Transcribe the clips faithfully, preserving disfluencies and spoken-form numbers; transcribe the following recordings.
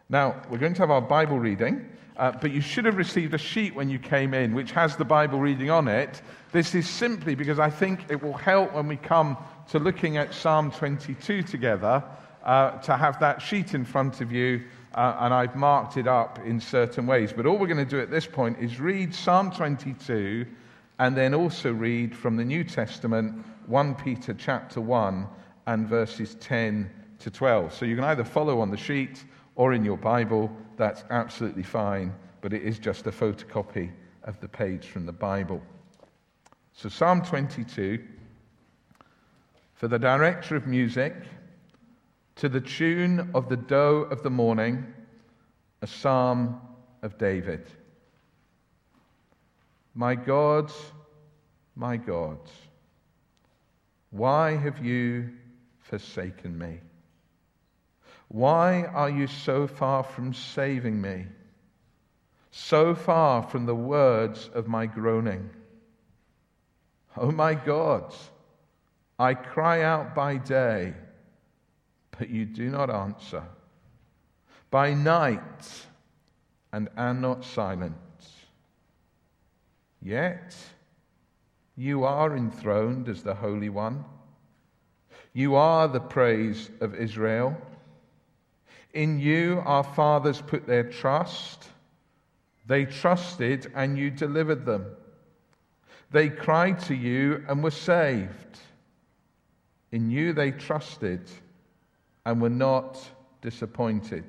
Now, we're going to have our Bible reading, uh, but you should have received a sheet when you came in which has the Bible reading on it. This is simply because I think it will help when we come to looking at Psalm twenty-two together, uh, to have that sheet in front of you, uh, and I've marked it up in certain ways. But all we're going to do at this point is read Psalm twenty-two, and then also read from the New Testament, First Peter chapter one, and verses ten to twelve. So you can either follow on the sheet or in your Bible. That's absolutely fine, but it is just a photocopy of the page from the Bible. So Psalm twenty-two, for the director of music, to the tune of the doe of the morning, a psalm of David. My God, my God, why have you forsaken me? Why are you so far from saving me, so far from the words of my groaning? Oh my God, I cry out by day, but you do not answer, by night, and am not silent. Yet you are enthroned as the Holy One. You are the praise of Israel. In you our fathers put their trust. They trusted, and you delivered them. They cried to you and were saved. In you they trusted and were not disappointed.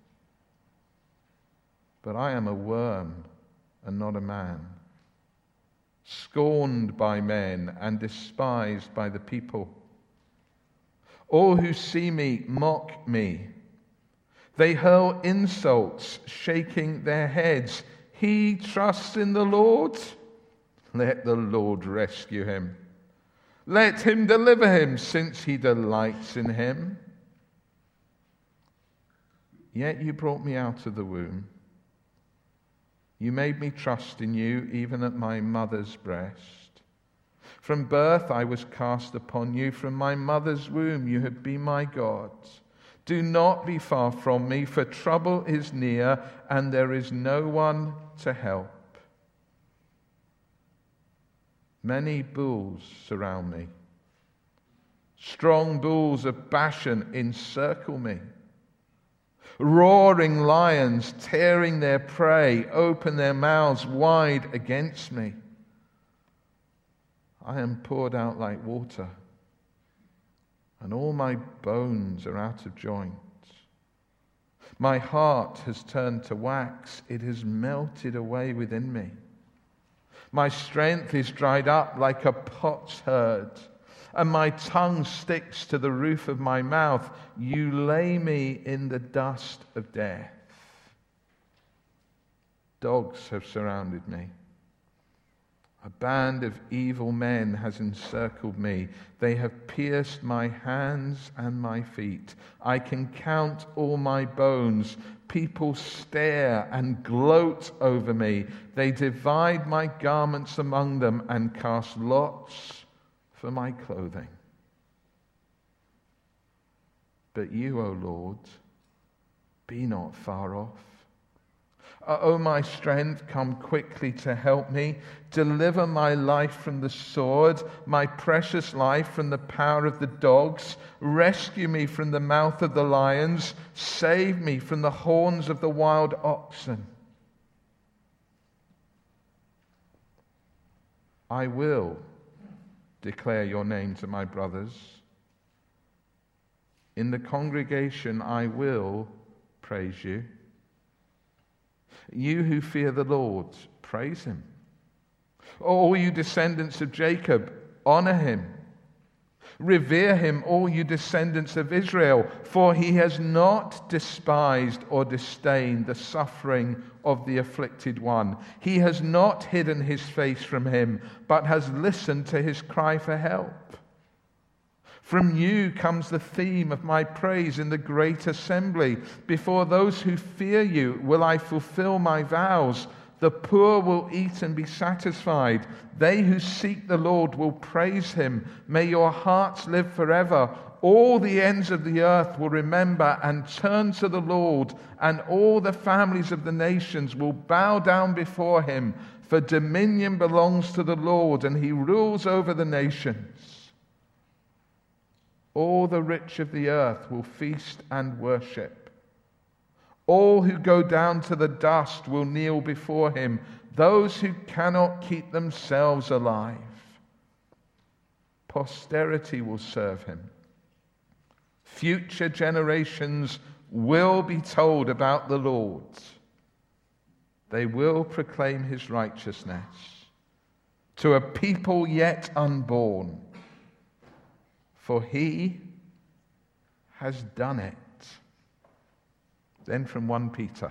But I am a worm and not a man, scorned by men and despised by the people. All who see me mock me. They hurl insults, shaking their heads. He trusts in the Lord. Let the Lord rescue him. Let him deliver him, since he delights in him. Yet you brought me out of the womb. You made me trust in you, even at my mother's breast. From birth I was cast upon you. From my mother's womb you have been my God. Do not be far from me, for trouble is near, and there is no one to help. Many bulls surround me. Strong bulls of Bashan encircle me. Roaring lions, tearing their prey, open their mouths wide against me. I am poured out like water, and all my bones are out of joint. My heart has turned to wax. It has melted away within me. My strength is dried up like a potsherd, and my tongue sticks to the roof of my mouth. You lay me in the dust of death. Dogs have surrounded me. A band of evil men has encircled me. They have pierced my hands and my feet. I can count all my bones. People stare and gloat over me. They divide my garments among them and cast lots for my clothing. But you, O Lord, be not far off. O my strength, come quickly to help me. Deliver my life from the sword, my precious life from the power of the dogs. Rescue me from the mouth of the lions. Save me from the horns of the wild oxen. I will declare your name to my brothers. In the congregation I will praise you. You who fear the Lord, praise him. All you descendants of Jacob, honor him. Revere him, all you descendants of Israel, for he has not despised or disdained the suffering of the afflicted one. He has not hidden his face from him, but has listened to his cry for help. From you comes the theme of my praise in the great assembly. Before those who fear you will I fulfill my vows. The poor will eat and be satisfied. They who seek the Lord will praise him. May your hearts live forever. All the ends of the earth will remember and turn to the Lord, and all the families of the nations will bow down before him. For dominion belongs to the Lord, and he rules over the nations. All the rich of the earth will feast and worship. All who go down to the dust will kneel before him, those who cannot keep themselves alive. Posterity will serve him. Future generations will be told about the Lord. They will proclaim his righteousness to a people yet unborn, for he has done it. Then from First Peter,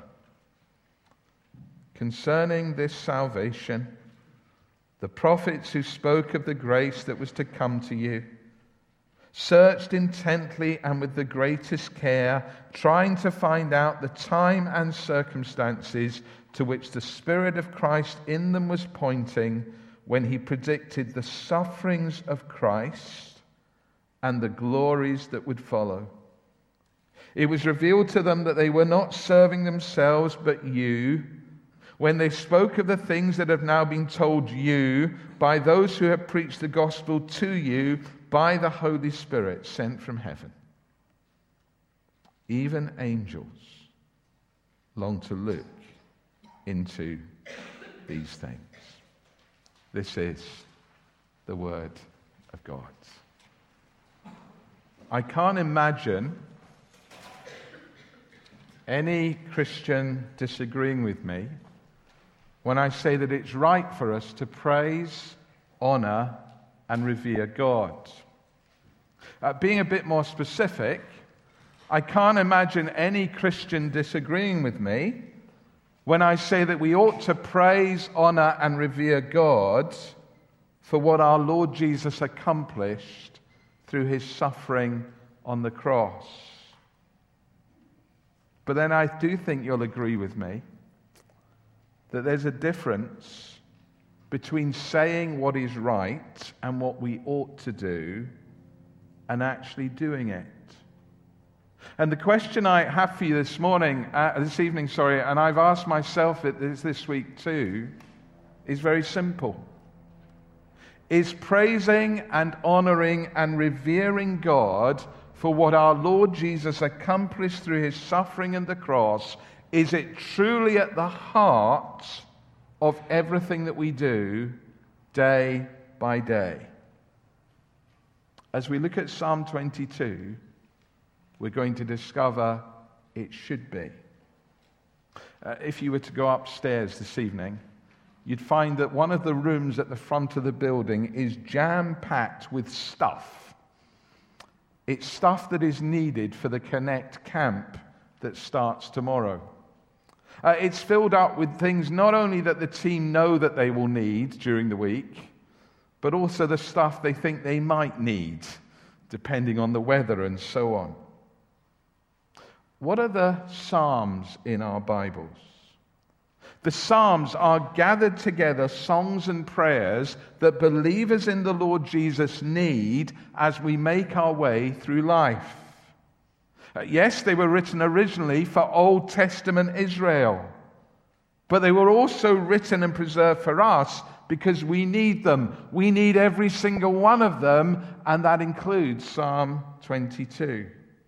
concerning this salvation, the prophets who spoke of the grace that was to come to you searched intently and with the greatest care, trying to find out the time and circumstances to which the Spirit of Christ in them was pointing when he predicted the sufferings of Christ and the glories that would follow. It was revealed to them that they were not serving themselves but you, when they spoke of the things that have now been told you by those who have preached the gospel to you by the Holy Spirit sent from heaven. Even angels long to look into these things. This is the word of God. I can't imagine any Christian disagreeing with me when I say that it's right for us to praise, honor, and revere God. Uh, being a bit more specific, I can't imagine any Christian disagreeing with me when I say that we ought to praise, honor, and revere God for what our Lord Jesus accomplished through his suffering on the cross. But then I do think you'll agree with me that there's a difference between saying what is right and what we ought to do and actually doing it. And the question I have for you this morning, uh, this evening, sorry, and I've asked myself it this, this week too, is very simple. Is praising and honoring and revering God for what our Lord Jesus accomplished through his suffering and the cross, is it truly at the heart of everything that we do day by day? As we look at Psalm twenty-two, we're going to discover it should be. Uh, if you were to go upstairs this evening, you'd find that one of the rooms at the front of the building is jam-packed with stuff. It's stuff that is needed for the Connect camp that starts tomorrow. Uh, it's filled up with things not only that the team know that they will need during the week, but also the stuff they think they might need, depending on the weather and so on. What are the Psalms in our Bibles? The Psalms are gathered together songs and prayers that believers in the Lord Jesus need as we make our way through life. Uh, yes, they were written originally for Old Testament Israel, but they were also written and preserved for us because we need them. We need every single one of them, and that includes Psalm twenty-two.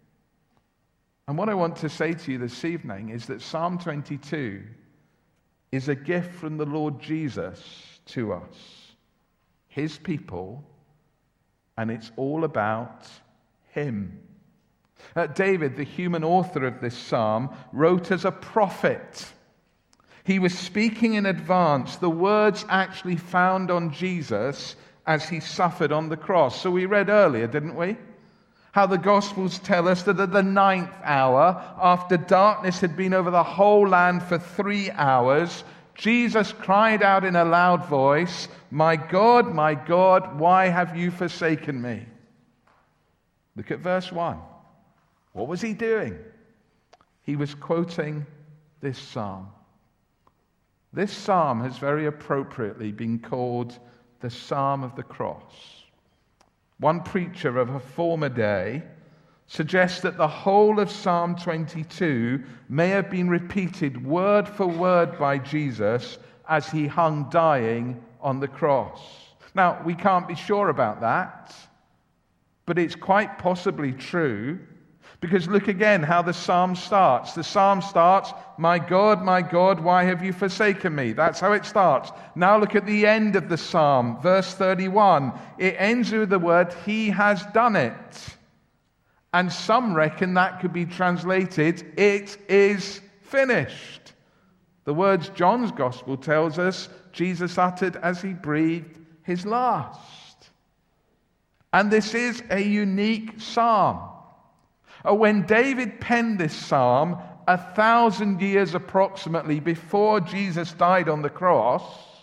And what I want to say to you this evening is that Psalm twenty-two is a gift from the Lord Jesus to us, his people, and it's all about him. Uh, David, the human author of this psalm, wrote as a prophet. He was speaking in advance the words actually found on Jesus as he suffered on the cross. So we read earlier, didn't we? How the Gospels tell us that at the ninth hour, after darkness had been over the whole land for three hours, Jesus cried out in a loud voice, "My God, my God, why have you forsaken me?" Look at verse one. What was he doing? He was quoting this psalm. This psalm has very appropriately been called the Psalm of the Cross. One preacher of a former day suggests that the whole of Psalm twenty-two may have been repeated word for word by Jesus as he hung dying on the cross. Now, we can't be sure about that, but it's quite possibly true, because look again how the psalm starts. The psalm starts, "My God, my God, why have you forsaken me?" That's how it starts. Now look at the end of the psalm, verse thirty-one. It ends with the word, "He has done it." And some reckon that could be translated, "It is finished." The words John's Gospel tells us Jesus uttered as he breathed his last. And this is a unique psalm. When David penned this psalm, a thousand years approximately before Jesus died on the cross,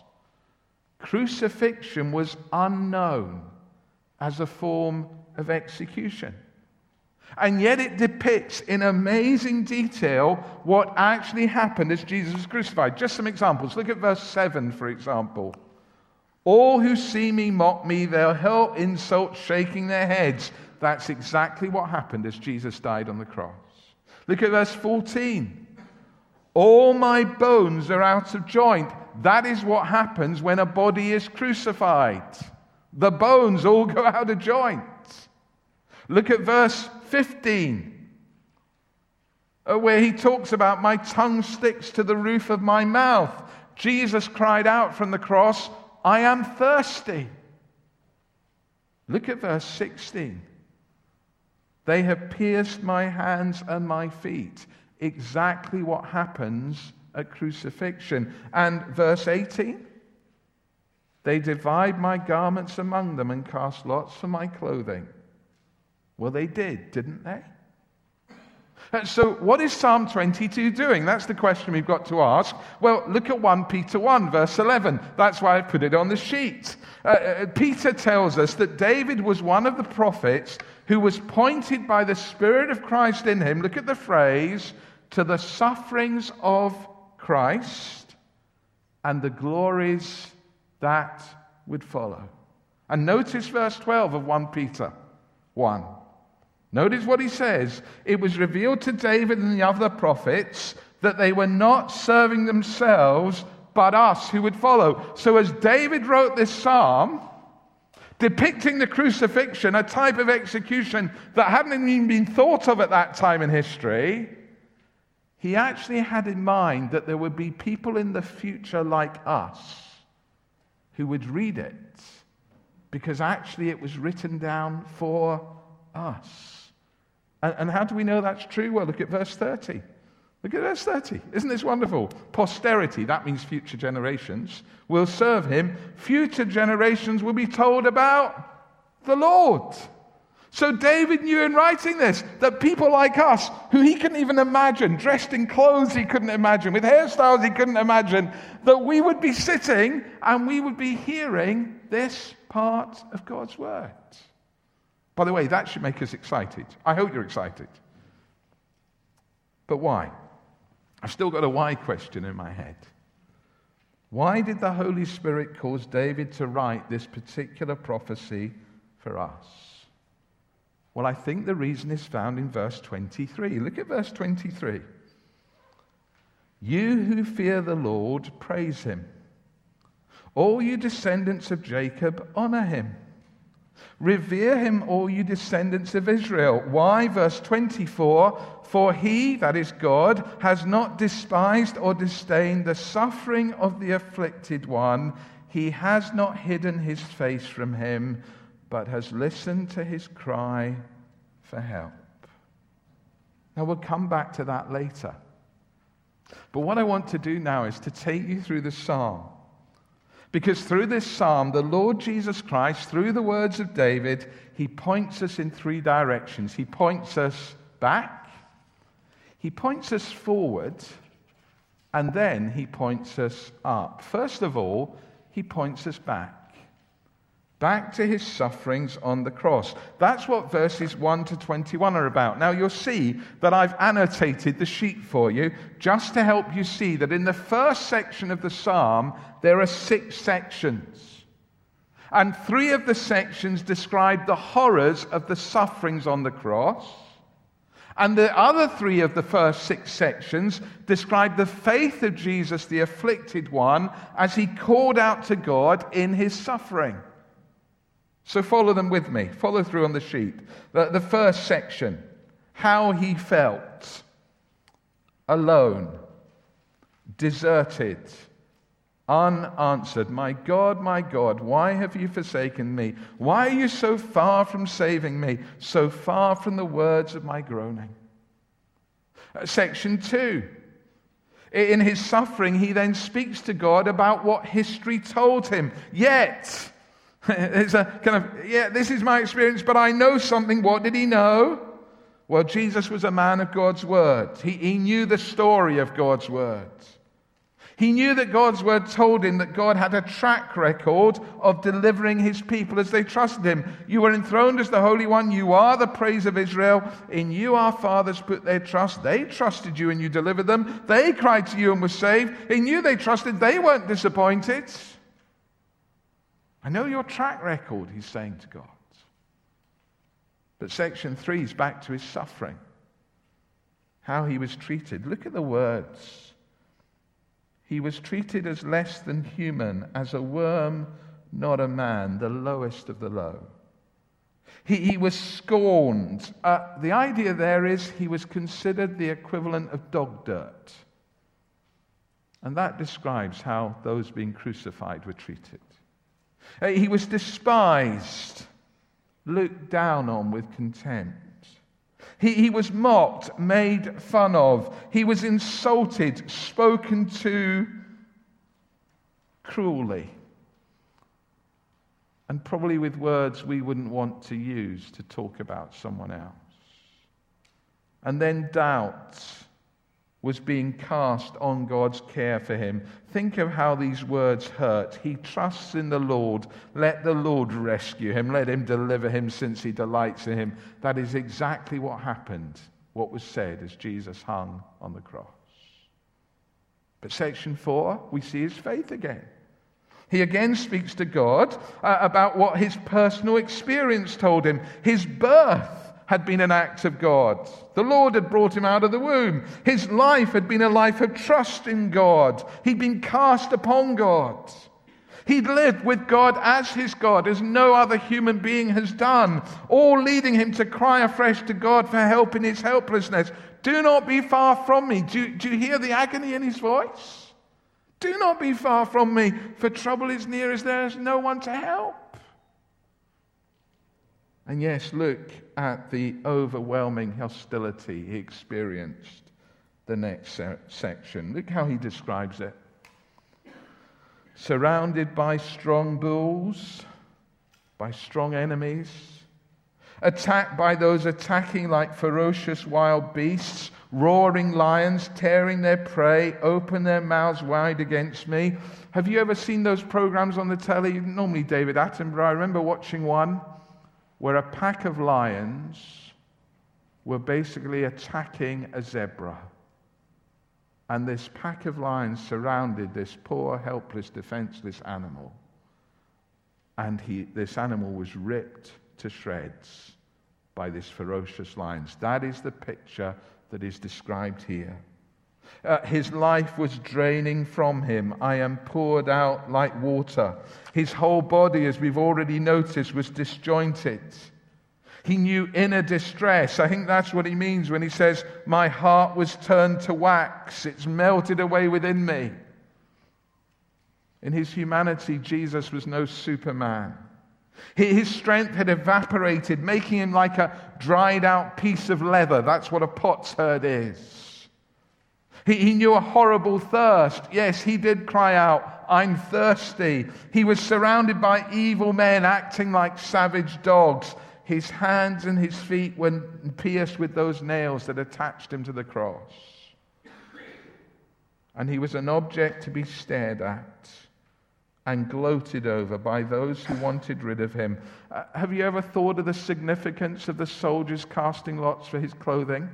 crucifixion was unknown as a form of execution. And yet it depicts in amazing detail what actually happened as Jesus was crucified. Just some examples. Look at verse seven, for example. "All who see me mock me, they'll hurl insults, shaking their heads." That's exactly what happened as Jesus died on the cross. Look at verse fourteen. "All my bones are out of joint." That is what happens when a body is crucified. The bones all go out of joint. Look at verse fifteen, where he talks about, "My tongue sticks to the roof of my mouth." Jesus cried out from the cross, "I am thirsty." Look at verse sixteen. "They have pierced my hands and my feet." Exactly what happens at crucifixion. And verse eighteen. "They divide my garments among them and cast lots for my clothing." Well, they did, didn't they? So what is Psalm twenty-two doing? That's the question we've got to ask. Well, look at First Peter one, verse eleven. That's why I put it on the sheet. Uh, Peter tells us that David was one of the prophets who was pointed by the Spirit of Christ in him, look at the phrase, to the sufferings of Christ and the glories that would follow. And notice verse twelve of First Peter one. Notice what he says. "It was revealed to David and the other prophets that they were not serving themselves, but us who would follow." So as David wrote this psalm, depicting the crucifixion, a type of execution that hadn't even been thought of at that time in history, he actually had in mind that there would be people in the future like us who would read it, because actually it was written down for us. And, and how do we know that's true? Well, look at verse thirty. Look at verse thirty. Isn't this wonderful? "Posterity," that means future generations, "will serve him. Future generations will be told about the Lord." So David knew in writing this that people like us, who he couldn't even imagine, dressed in clothes he couldn't imagine, with hairstyles he couldn't imagine, that we would be sitting and we would be hearing this part of God's word. By the way, that should make us excited. I hope you're excited. But why? I've still got a why question in my head. Why did the Holy Spirit cause David to write this particular prophecy for us? Well, I think the reason is found in verse twenty-three. Look at verse twenty-three. "You who fear the Lord, praise him. All you descendants of Jacob, honor him. Revere him, all you descendants of Israel." Why? Verse twenty-four. "For he," that is God, "has not despised or disdained the suffering of the afflicted one. He has not hidden his face from him, but has listened to his cry for help." Now, we'll come back to that later. But what I want to do now is to take you through the psalm. Because through this psalm, the Lord Jesus Christ, through the words of David, he points us in three directions. He points us back, he points us forward, and then he points us up. First of all, he points us back. back to his sufferings on the cross. That's what verses one to twenty-one are about. Now you'll see that I've annotated the sheet for you just to help you see that in the first section of the psalm there are six sections. And three of the sections describe the horrors of the sufferings on the cross. And the other three of the first six sections describe the faith of Jesus, the afflicted one, as he called out to God in his suffering. So follow them with me. Follow through on the sheet. The, the first section, how he felt. Alone, deserted, unanswered. My God, my God, why have you forsaken me? Why are you so far from saving me? So far from the words of my groaning. Uh, section two. In his suffering, he then speaks to God about what history told him. Yet... It's a kind of, yeah, this is my experience, but I know something. What did he know? Well, Jesus was a man of God's word. He, he knew the story of God's word. He knew that God's word told him that God had a track record of delivering his people as they trusted him. You were enthroned as the Holy One. You are the praise of Israel. In you our fathers put their trust. They trusted you and you delivered them. They cried to you and were saved. In you they trusted. They weren't disappointed. I know your track record, he's saying to God. But section three is back to his suffering. How he was treated. Look at the words. He was treated as less than human, as a worm, not a man, the lowest of the low. He, he was scorned. Uh, the idea there is he was considered the equivalent of dog dirt. And that describes how those being crucified were treated. He was despised, looked down on with contempt. He, he was mocked, made fun of. He was insulted, spoken to cruelly. And probably with words we wouldn't want to use to talk about someone else. And then doubt was being cast on God's care for him. Think of how these words hurt. He trusts in the Lord. Let the Lord rescue him. Let him deliver him, since he delights in him. That is exactly what happened, what was said as Jesus hung on the cross. But section four, we see his faith again. He again speaks to God uh, about what his personal experience told him. His birth had been an act of God. The Lord had brought him out of the womb. His life had been a life of trust in God. He'd been cast upon God. He'd lived with God as his God, as no other human being has done, all leading him to cry afresh to God for help in his helplessness. Do not be far from me. Do, do you hear the agony in his voice? Do not be far from me, for trouble is near as there is no one to help. And yes, look at the overwhelming hostility he experienced the next se- section. Look how he describes it. Surrounded by strong bulls, by strong enemies, attacked by those attacking like ferocious wild beasts, roaring lions, tearing their prey, open their mouths wide against me. Have you ever seen those programs on the telly? Normally David Attenborough. I remember watching one where a pack of lions were basically attacking a zebra. And this pack of lions surrounded this poor, helpless, defenseless animal. And he, this animal was ripped to shreds by this ferocious lions. That is the picture that is described here. Uh, his life was draining from him. I am poured out like water. His whole body, as we've already noticed, was disjointed. He knew inner distress. I think that's what he means when he says, my heart was turned to wax. It's melted away within me. In his humanity, Jesus was no Superman. His strength had evaporated, making him like a dried out piece of leather. That's what a potsherd is. He, he knew a horrible thirst. Yes, he did cry out, I'm thirsty. He was surrounded by evil men acting like savage dogs. His hands and his feet were pierced with those nails that attached him to the cross. And he was an object to be stared at, and gloated over by those who wanted rid of him. Uh, have you ever thought of the significance of the soldiers casting lots for his clothing?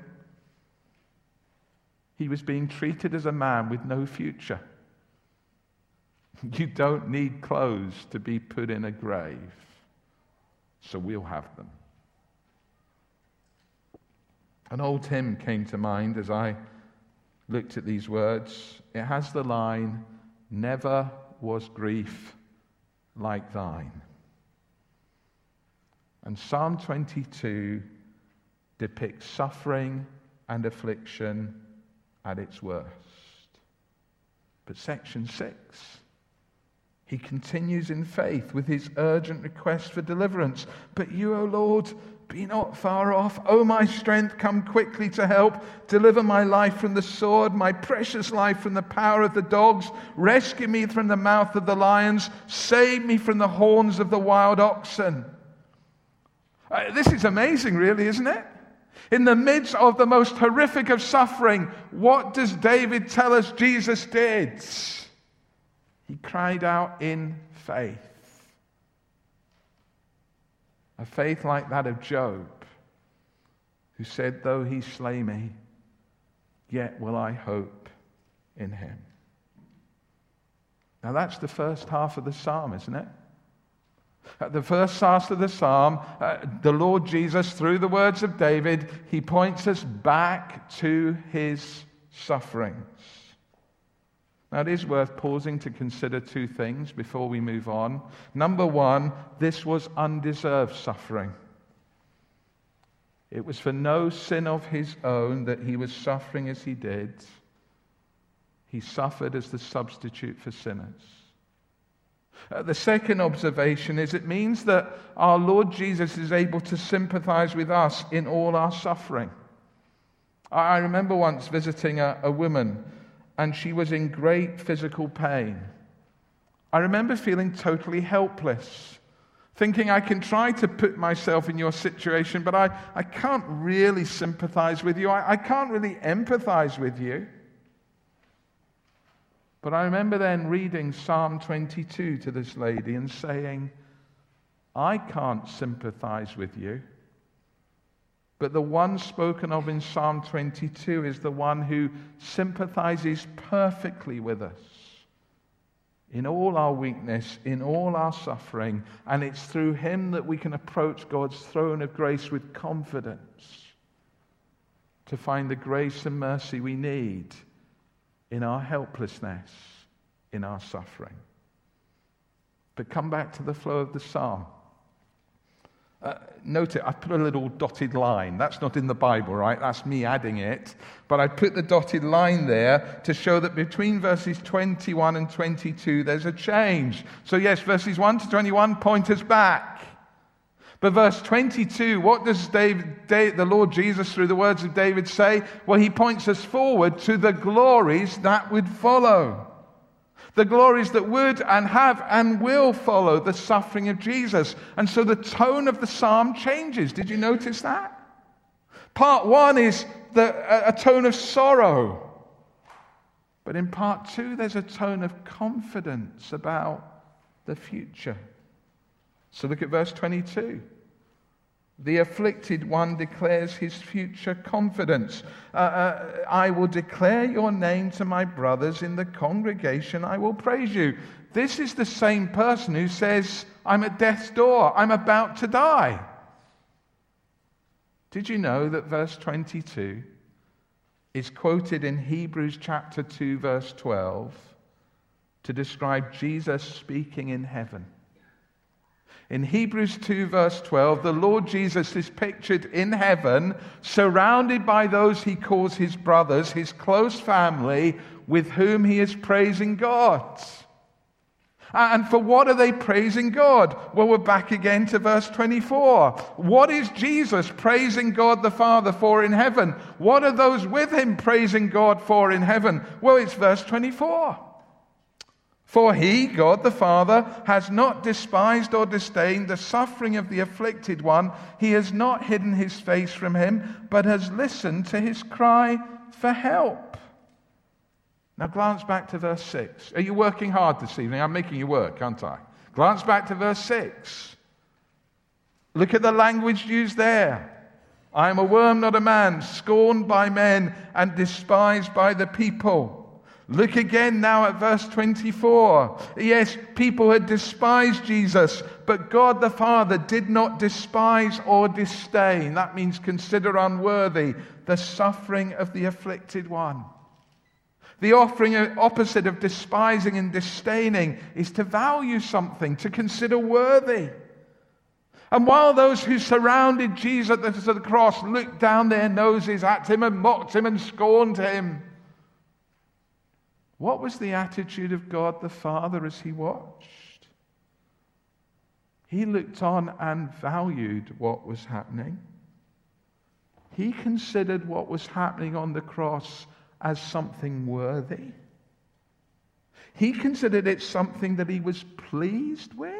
He was being treated as a man with no future. You don't need clothes to be put in a grave, so we'll have them. An old hymn came to mind as I looked at these words. It has the line, "Never was grief like thine." And Psalm twenty-two depicts suffering and affliction at its worst. But section six, he continues in faith with his urgent request for deliverance. "But you, O Lord, be not far off. O my strength, come quickly to help. Deliver my life from the sword, my precious life from the power of the dogs. Rescue me from the mouth of the lions. Save me from the horns of the wild oxen." Uh, this is amazing, really, isn't it? In the midst of the most horrific of suffering, what does David tell us Jesus did? He cried out in faith. A faith like that of Job, who said, "Though he slay me, yet will I hope in him." Now that's the first half of the psalm, isn't it? At the first half of the psalm, uh, the Lord Jesus, through the words of David, he points us back to his sufferings. Now, it is worth pausing to consider two things before we move on. Number one, this was undeserved suffering. It was for no sin of his own that he was suffering as he did. He suffered as the substitute for sinners. Uh, the second observation is it means that our Lord Jesus is able to sympathize with us in all our suffering. I, I remember once visiting a, a woman, and she was in great physical pain. I remember feeling totally helpless, thinking I can try to put myself in your situation, but I, I can't really sympathize with you. I, I can't really empathize with you. But I remember then reading Psalm twenty-two to this lady and saying, I can't sympathize with you, but the one spoken of in Psalm twenty-two is the one who sympathizes perfectly with us in all our weakness, in all our suffering, and it's through him that we can approach God's throne of grace with confidence to find the grace and mercy we need in our helplessness, in our suffering. But come back to the flow of the psalm. Uh, note it, I put a little dotted line. That's not in the Bible, right? That's me adding it. But I put the dotted line there to show that between verses twenty-one and twenty-two, there's a change. So yes, verses one to twenty-one point us back. But verse twenty-two, what does David, David, the Lord Jesus, through the words of David, say? Well, he points us forward to the glories that would follow. The glories that would and have and will follow the suffering of Jesus. And so the tone of the psalm changes. Did you notice that? Part one is the, a, a tone of sorrow. But in part two, there's a tone of confidence about the future. So look at verse twenty-two. The afflicted one declares his future confidence. Uh, uh, I will declare your name to my brothers in the congregation. I will praise you. This is the same person who says, I'm at death's door. I'm about to die. Did you know that verse twenty-two is quoted in Hebrews chapter two, verse twelve, to describe Jesus speaking in heaven? In Hebrews two, verse twelve, the Lord Jesus is pictured in heaven, surrounded by those he calls his brothers, his close family, with whom he is praising God. And for what are they praising God? Well, we're back again to verse twenty-four. What is Jesus praising God the Father for in heaven? What are those with him praising God for in heaven? Well, it's verse twenty-four. For he, God the Father, has not despised or disdained the suffering of the afflicted one. He has not hidden his face from him, but has listened to his cry for help. Now glance back to verse six. Are you working hard this evening? I'm making you work, aren't I? Glance back to verse six. Look at the language used there. I am a worm, not a man, scorned by men and despised by the people. Look again now at verse twenty-four. Yes, people had despised Jesus, but God the Father did not despise or disdain. That means consider unworthy the suffering of the afflicted one. The offering opposite of despising and disdaining is to value something, to consider worthy. And while those who surrounded Jesus at the cross looked down their noses at him and mocked him and scorned him, what was the attitude of God the Father as he watched? He looked on and valued what was happening. He considered what was happening on the cross as something worthy. He considered it something that he was pleased with.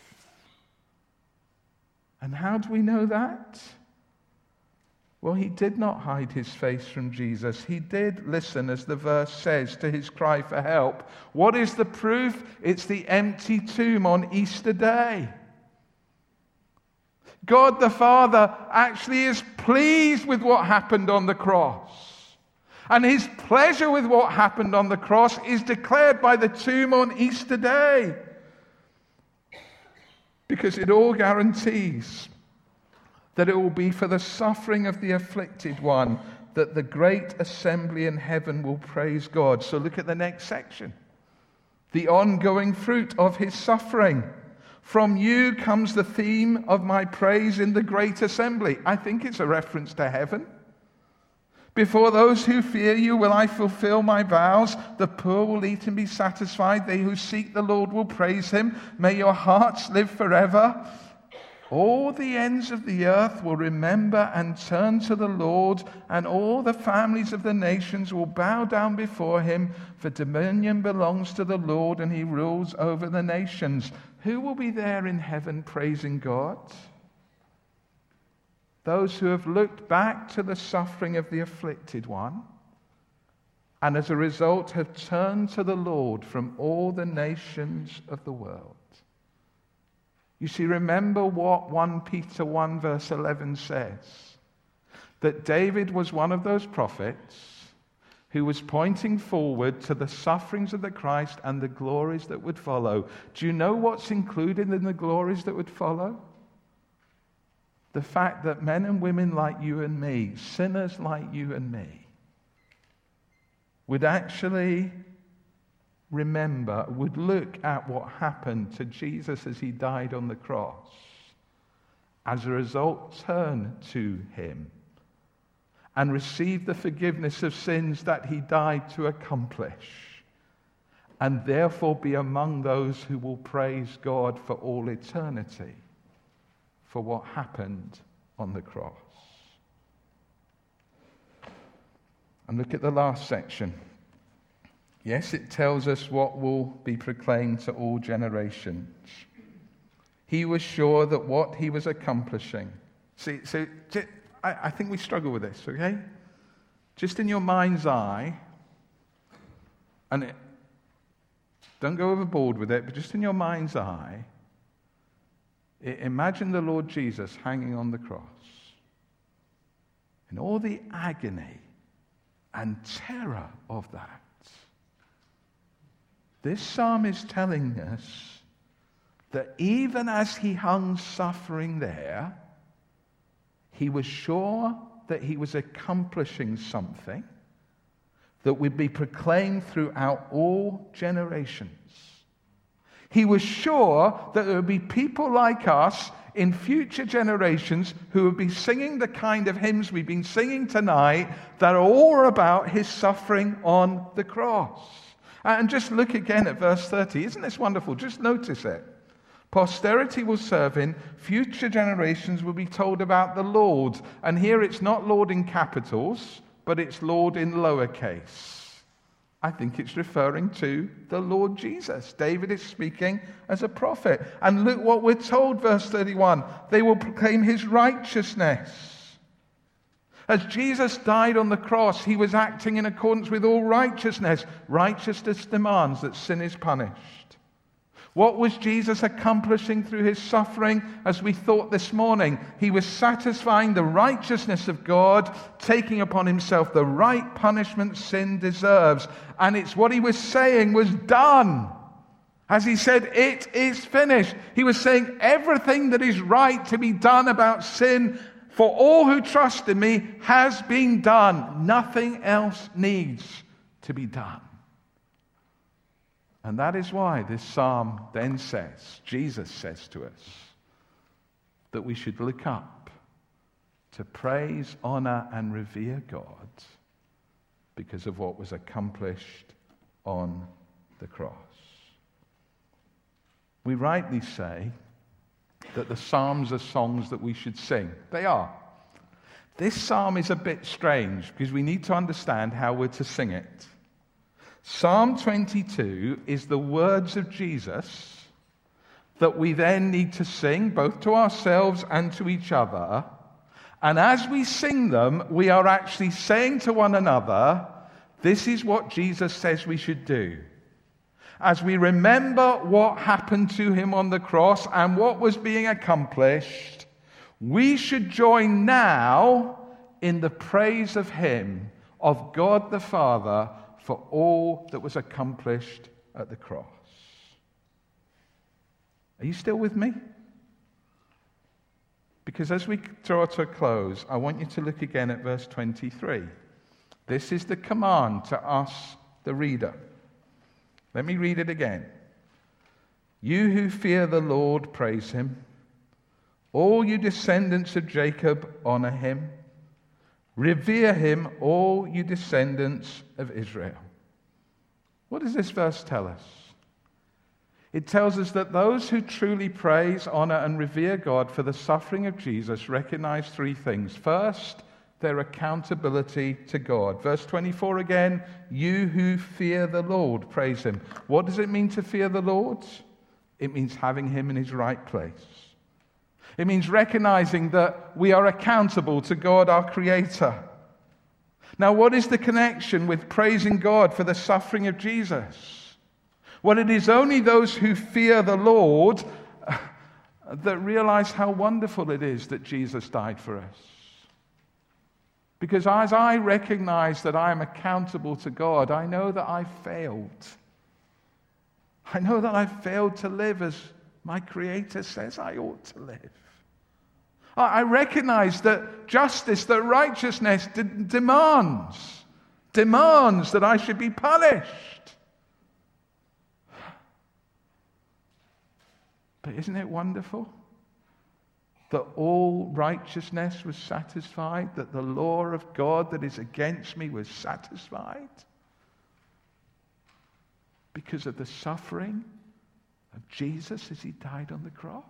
And how do we know that? Well, he did not hide his face from Jesus. He did listen, as the verse says, to his cry for help. What is the proof? It's the empty tomb on Easter Day. God the Father actually is pleased with what happened on the cross. And his pleasure with what happened on the cross is declared by the tomb on Easter Day. Because it all guarantees that it will be for the suffering of the afflicted one that the great assembly in heaven will praise God. So look at the next section. The ongoing fruit of his suffering. From you comes the theme of my praise in the great assembly. I think it's a reference to heaven. Before those who fear you will I fulfill my vows. The poor will eat and be satisfied. They who seek the Lord will praise him. May your hearts live forever. All the ends of the earth will remember and turn to the Lord, and all the families of the nations will bow down before him, for dominion belongs to the Lord, and he rules over the nations. Who will be there in heaven praising God? Those who have looked back to the suffering of the afflicted one, and as a result have turned to the Lord from all the nations of the world. You see, remember what First Peter one verse eleven says, that David was one of those prophets who was pointing forward to the sufferings of the Christ and the glories that would follow. Do you know what's included in the glories that would follow? The fact that men and women like you and me, sinners like you and me, would actually remember, would look at what happened to Jesus as he died on the cross. As a result, turn to him and receive the forgiveness of sins that he died to accomplish, and therefore be among those who will praise God for all eternity for what happened on the cross. And look at the last section. Yes, it tells us what will be proclaimed to all generations. He was sure that what he was accomplishing. See, so I, I think we struggle with this, okay? Just in your mind's eye, and it, don't go overboard with it, but just in your mind's eye, imagine the Lord Jesus hanging on the cross and all the agony and terror of that. This psalm is telling us that even as he hung suffering there, he was sure that he was accomplishing something that would be proclaimed throughout all generations. He was sure that there would be people like us in future generations who would be singing the kind of hymns we've been singing tonight that are all about his suffering on the cross. And just look again at verse thirty. Isn't this wonderful? Just notice it. Posterity will serve him. Future generations will be told about the Lord. And here it's not Lord in capitals, but it's Lord in lowercase. I think it's referring to the Lord Jesus. David is speaking as a prophet. And look what we're told, verse thirty-one. They will proclaim his righteousness. As Jesus died on the cross, he was acting in accordance with all righteousness. Righteousness demands that sin is punished. What was Jesus accomplishing through his suffering? As we thought this morning, he was satisfying the righteousness of God, taking upon himself the right punishment sin deserves. And it's what he was saying was done. As he said, it is finished. He was saying everything that is right to be done about sin for all who trust in me has been done. Nothing else needs to be done. And that is why this psalm then says, Jesus says to us, that we should look up to praise, honor, and revere God because of what was accomplished on the cross. We rightly say that the psalms are songs that we should sing. They are. This psalm is a bit strange because we need to understand how we're to sing it. Psalm twenty-two is the words of Jesus that we then need to sing both to ourselves and to each other. And as we sing them, we are actually saying to one another, this is what Jesus says we should do. As we remember what happened to him on the cross and what was being accomplished, we should join now in the praise of him, of God the Father, for all that was accomplished at the cross. Are you still with me? Because as we draw to a close, I want you to look again at verse twenty-three. This is the command to us, the reader. Let me read it again. You who fear the Lord, praise him. All you descendants of Jacob, honor him. Revere him, all you descendants of Israel. What does this verse tell us? It tells us that those who truly praise, honor, and revere God for the suffering of Jesus recognize three things. First, their accountability to God. Verse twenty-four again, you who fear the Lord, praise him. What does it mean to fear the Lord? It means having him in his right place. It means recognizing that we are accountable to God, our Creator. Now, what is the connection with praising God for the suffering of Jesus? Well, it is only those who fear the Lord that realize how wonderful it is that Jesus died for us. Because as I recognize that I am accountable to God, I know that I failed. I know that I failed to live as my Creator says I ought to live. I recognize that justice, that righteousness de- demands, demands that I should be punished. But isn't it wonderful that all righteousness was satisfied, that the law of God that is against me was satisfied because of the suffering of Jesus as he died on the cross?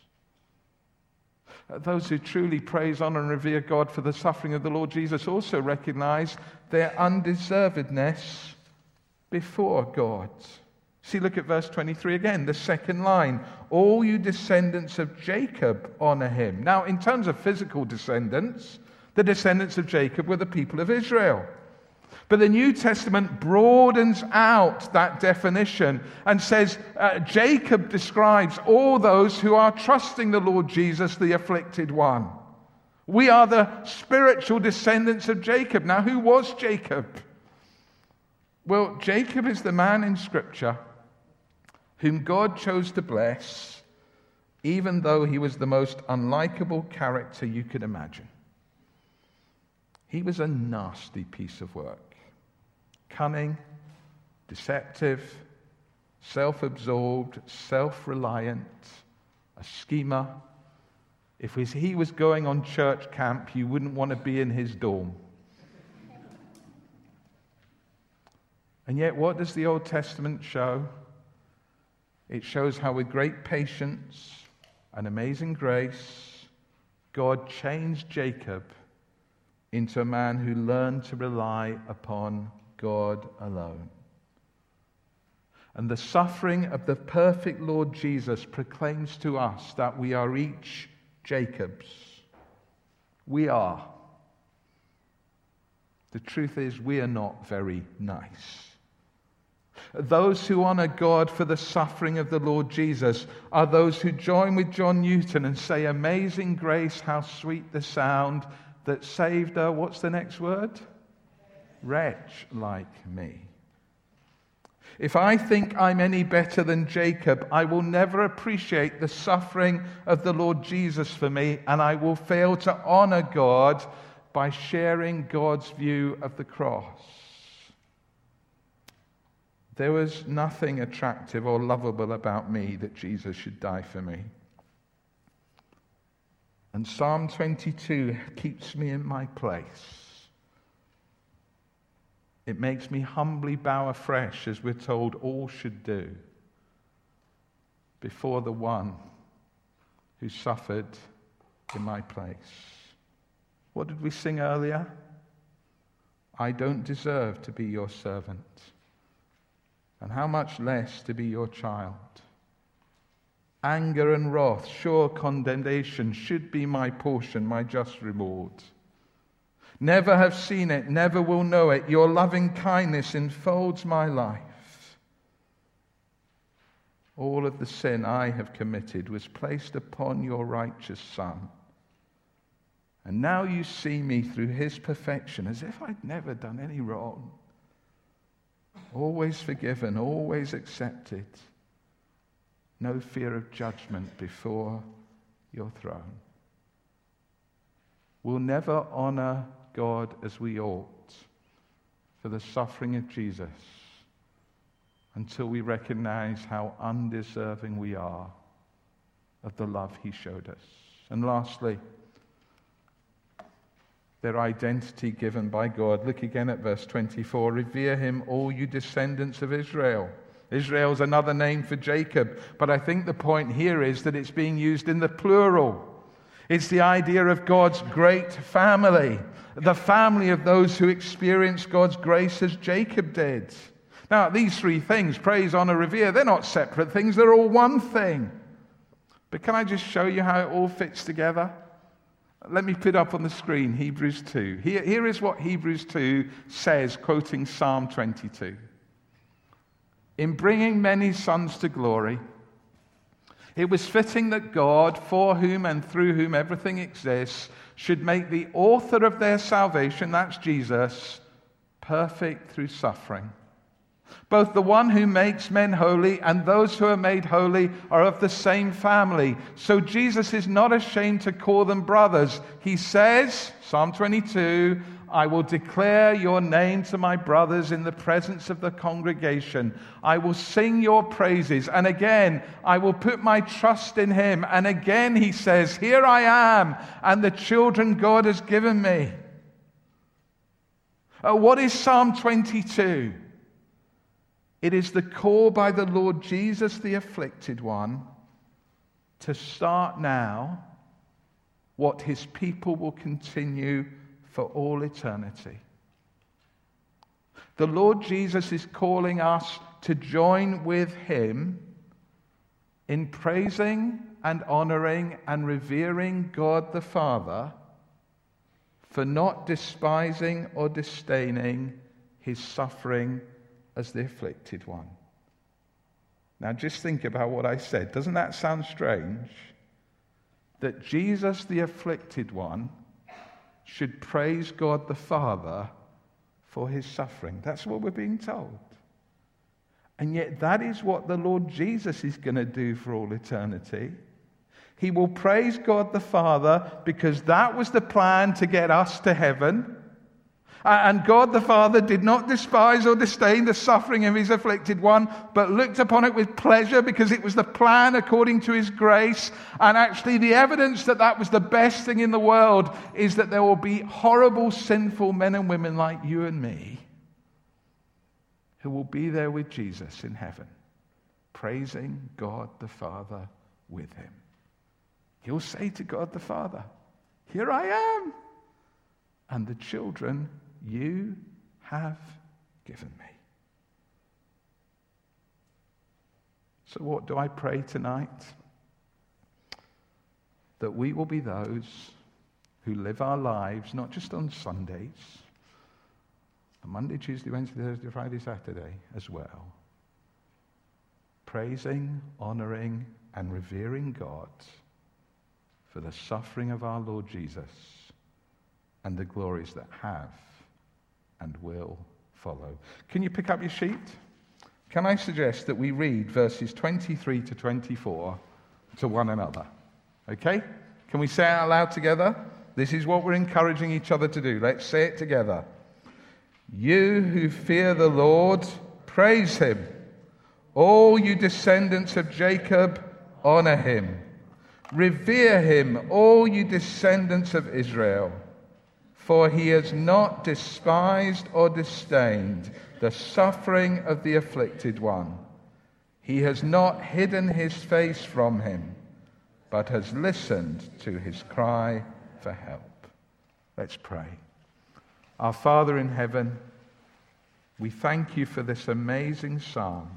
Those who truly praise, honor, and revere God for the suffering of the Lord Jesus also recognize their undeservedness before God. See, look at verse twenty-three again, the second line. All you descendants of Jacob honor him. Now, in terms of physical descendants, the descendants of Jacob were the people of Israel. But the New Testament broadens out that definition and says uh, Jacob describes all those who are trusting the Lord Jesus, the afflicted one. We are the spiritual descendants of Jacob. Now, who was Jacob? Well, Jacob is the man in Scripture whom God chose to bless, even though he was the most unlikable character you could imagine. He was a nasty piece of work. Cunning, deceptive, self-absorbed, self-reliant, a schemer. If he was going on church camp, you wouldn't want to be in his dorm. And yet, what does the Old Testament show? It shows how with great patience and amazing grace, God changed Jacob into a man who learned to rely upon God alone. And the suffering of the perfect Lord Jesus proclaims to us that we are each Jacobs. We are. The truth is, we are not very nice. Those who honor God for the suffering of the Lord Jesus are those who join with John Newton and say, "Amazing grace, how sweet the sound that saved a," what's the next word? Wretch like me. If I think I'm any better than Jacob, I will never appreciate the suffering of the Lord Jesus for me, and I will fail to honor God by sharing God's view of the cross. There was nothing attractive or lovable about me that Jesus should die for me. And Psalm twenty-two keeps me in my place. It makes me humbly bow afresh, as we're told all should do, before the one who suffered in my place. What did we sing earlier? I don't deserve to be your servant, and how much less to be your child. Anger and wrath, sure condemnation should be my portion, my just reward. Never have seen it, never will know it. Your loving kindness enfolds my life. All of the sin I have committed was placed upon your righteous Son. And now you see me through his perfection as if I'd never done any wrong. Always forgiven, always accepted. No fear of judgment before your throne. We'll never honor God as we ought for the suffering of Jesus until we recognize how undeserving we are of the love he showed us. And lastly, their identity given by God. Look again at verse twenty-four. Revere him, all you descendants of Israel. Israel's another name for Jacob, but I think the point here is that it's being used in the plural. It's the idea of God's great family, the family of those who experience God's grace as Jacob did. Now, these three things, praise, honor, revere, they're not separate things, they're all one thing. But can I just show you how it all fits together? Let me put up on the screen Hebrews two. Here, here is what Hebrews two says, quoting Psalm twenty-two. In bringing many sons to glory, it was fitting that God, for whom and through whom everything exists, should make the author of their salvation, that's Jesus, perfect through suffering. Both the one who makes men holy and those who are made holy are of the same family. So Jesus is not ashamed to call them brothers. He says, Psalm twenty-two, I will declare your name to my brothers in the presence of the congregation. I will sing your praises. And again, I will put my trust in him. And again, he says, here I am, and the children God has given me. Uh, what is Psalm twenty-two? It is the call by the Lord Jesus, the afflicted one, to start now what his people will continue for all eternity. The Lord Jesus is calling us to join with him in praising and honoring and revering God the Father for not despising or disdaining his suffering as the afflicted one. Now just think about what I said. Doesn't that sound strange? That Jesus, the afflicted one, should praise God the Father for his suffering. That's what we're being told. And yet that is what the Lord Jesus is going to do for all eternity. He will praise God the Father because that was the plan to get us to heaven. And God the Father did not despise or disdain the suffering of his afflicted one, but looked upon it with pleasure because it was the plan according to his grace. And actually the evidence that that was the best thing in the world is that there will be horrible, sinful men and women like you and me who will be there with Jesus in heaven, praising God the Father with him. He'll say to God the Father, here I am, and the children you have given me. So what do I pray tonight? That we will be those who live our lives, not just on Sundays, Monday, Tuesday, Wednesday, Thursday, Friday, Saturday as well. Praising, honoring, and revering God for the suffering of our Lord Jesus and the glories that have and will follow. Can you pick up your sheet? Can I suggest that we read verses twenty-three to twenty-four to one another? Okay? Can we say it out loud together? This is what we're encouraging each other to do. Let's say it together. You who fear the Lord, praise him. All you descendants of Jacob, honor him. Revere him, all you descendants of Israel. For he has not despised or disdained the suffering of the afflicted one. He has not hidden his face from him, but has listened to his cry for help. Let's pray. Our Father in heaven, we thank you for this amazing psalm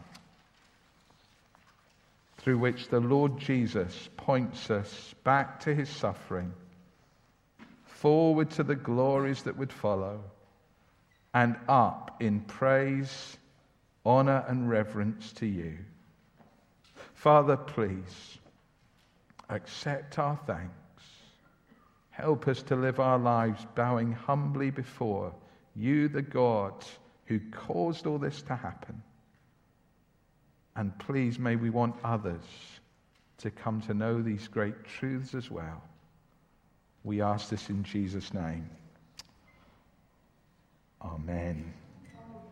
through which the Lord Jesus points us back to his suffering, forward to the glories that would follow, and up in praise, honor, and reverence to you. Father, please accept our thanks. Help us to live our lives bowing humbly before you, the God who caused all this to happen. And please, may we want others to come to know these great truths as well. We ask this in Jesus' name. Amen.